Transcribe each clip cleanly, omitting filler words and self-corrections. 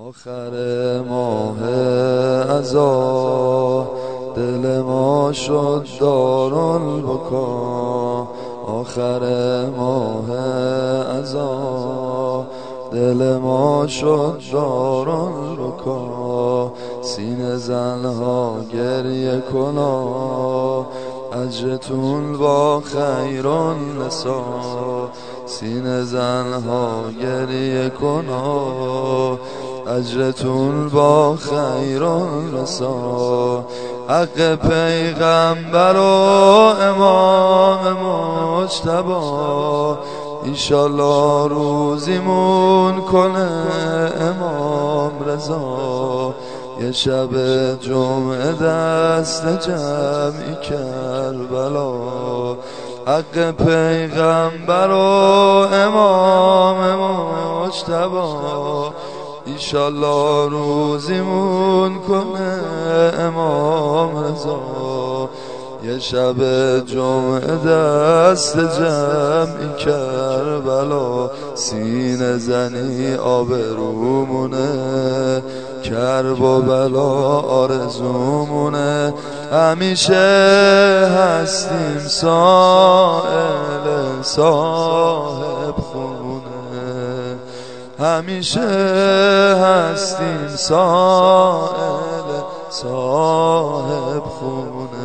آخر ماه عزا دل ما شد دارالبکا. آخر ماه عزا دل ما شد دارالبکا. سینه زنها گریه کنا اجرتون با خیرالنسا. سینه زنها گریه کنا اجرتون با خیرالنسا. حق پیغمبر و امام مجتبی ایشالله روزیمون کنه امام رضا. یه شب جمعه دست جمعی کربلا. حق پیغمبر و امام مجتبی ایشالله روزیمون کنه امام رضا. یه شب جمعه دست جمعی کربلا. سینه زنی آبرومونه کرب و بلا آرزومونه. همیشه هستیم سائل صاحب خونه. همیشه هستیم سائل صاحب خونه.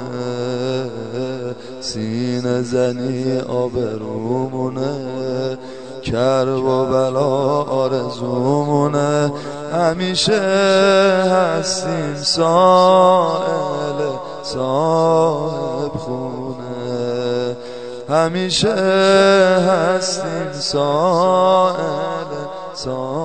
سینه زنی آبرومونه کرب و بلا آرزومونه. همیشه هستیم سائل صاحب خونه. همیشه هستیم سائل